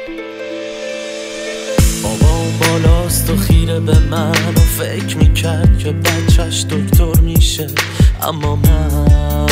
بابا اون بالاست و خیره به من و فکر میکرد که بچهش دکتر میشه، اما من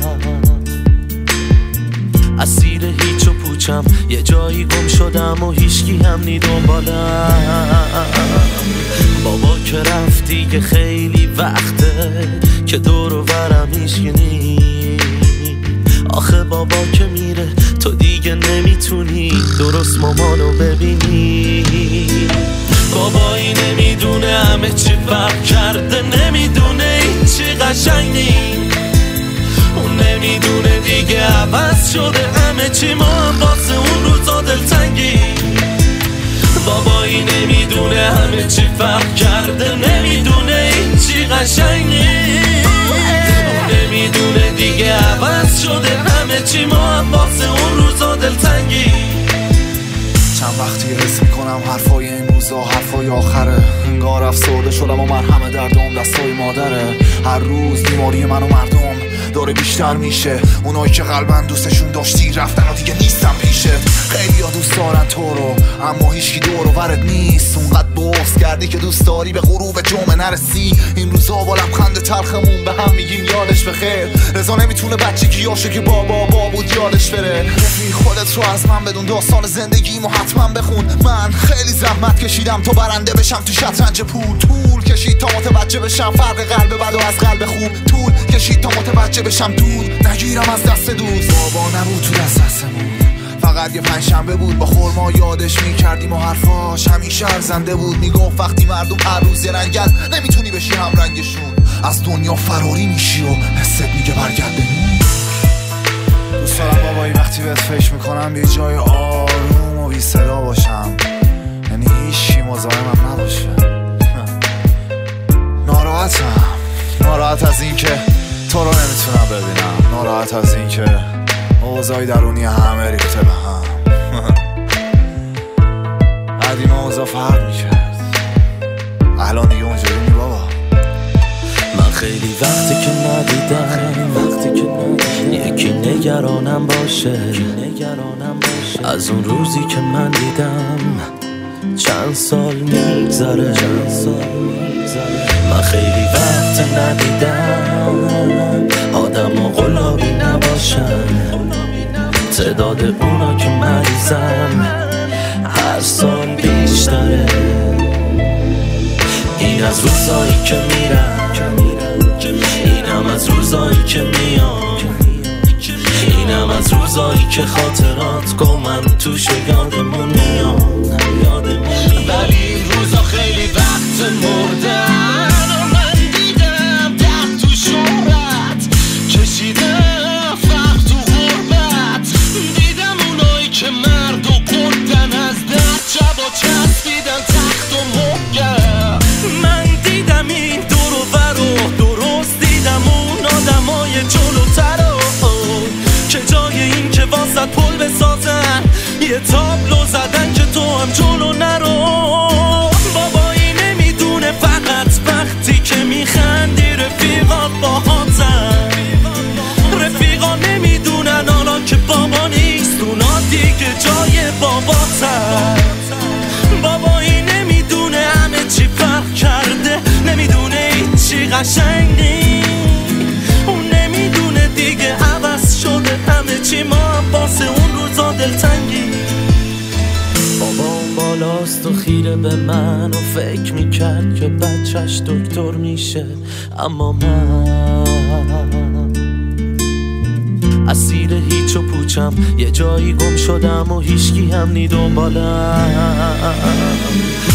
اسیر هیچ و پوچم، یه جایی گم شدم و هیچکی هم نی دنبالم. بابا که رفتی که خیلی وقته که دور و برم هیچکی نی. آخه بابا که میره تو دیگه نمیتونی درست مامانو ببینی. بابایی نمیدونه همه چی فرق کرده، نمیدونه هیچی قشنگ نی. اون نمیدونه دیگه عوض شده همه چی، ما هم واسه اون روزا دلتنگی. بابایی نمیدونه همه چی فرق کرده، نمیدونه هیچی قشنگ نی. اون نمیدونه دیگه عوض شده همه چی، ما هم واسه اون روزا دلتنگی. چند وقتی حس میکنم حرفای این روزا حرفای آخره، انگار افسرده شدم و مرهم دردم دستای مادره. هر روز بیماری من و مردم داره بیشتر میشه، اونایی که قلبن دوستشون داشتی رفتن و دیگه نیستن پیشت. خیلی ها دوست دارن تو رو اما هیچکی دور و برت نیست، اونقدر بغض کردی که دوست داری به غروب جمعه نرسی. این روزا با لبخند تلخمون به هم میگیم یادش بخیر. رضا نمیتونه بچگیاشو که بابا بود یادش بره. رفیق خودت رو از من بدون، داستان زندگیمو حتما بخون. من خیلی زحمت کشیدم تا برنده بشم تو شطرنج پول. طول کشید تا متوجه بشم فرق قلب بد و از قلب خوب. طول کشید تا متوجه بشم دود نگیرم از دست دوست. بابا نبود تو دستمون، فقط یه پنجشنبه بود با خورما یادش میکردیم و حرفاش همیشه ارزنده بود. میگفت وقتی مردم هر روز یه رنگن نمیتونی بشی هم رنگشون، از دنیا فراری میشی و حست میگه برگرد نون. دوست دارم بابایی وقتی بهت فکر میکنم یه جای آروم و بی صدا باشم، یعنی هیچی مزاحمم نباشه. ناراحت از این که تو رو نمیتونم ببینم، ناراحت از این که اوضاعی درونی همه ریخته به هم. قدیما اوضاع فرق میکرد، الان دیگه اونجوری نی بابا. من خیلی وقتی که ندیدم یکی نگرانم باشه، از اون روزی که من دیدم چند سال میگذره. من خیلی وقت ندیدم آدم و قلابی نباشن، تعداد اونا که مریضن هر سال بیشتره. این از روزایی که میرن، اینم از روزایی که میان، اینم از روزایی که خاطرات گمن توش یادمون میان. ولی این روزا خیلی وقت مردن و من دیدم درد تو شهرت، کشیدم فرق تو غربت، دیدم اونایی که مرد و قدن از درد شبا چسبیدن تخت و محکم. من دیدم این دور و بر و درست دیدم اون آدمای جلوتر که جای این که واسط پل بسازن یه تابلو زدن که تو هم جلو نرو. بابایی نمیدونه فقط وقتی که میخندی رفیقات باهاتن، رفیقا نمیدونن حالا که بابا نیست اونا دیگه جای باباتن. بابایی نمیدونه همه چی فرق کرده، نمیدونه هیچی قشنگ نی. اون نمیدونه دیگه عوض شده همه چی، ما هم واسه اون روزا دلتنگی. بابا اون بالاست و خیره به من و فکر میکرد که بچهش دکتر میشه، اما من اسیر هیچ و پوچم، یه جایی گم شدم و هیچکی هم نی دنبالم.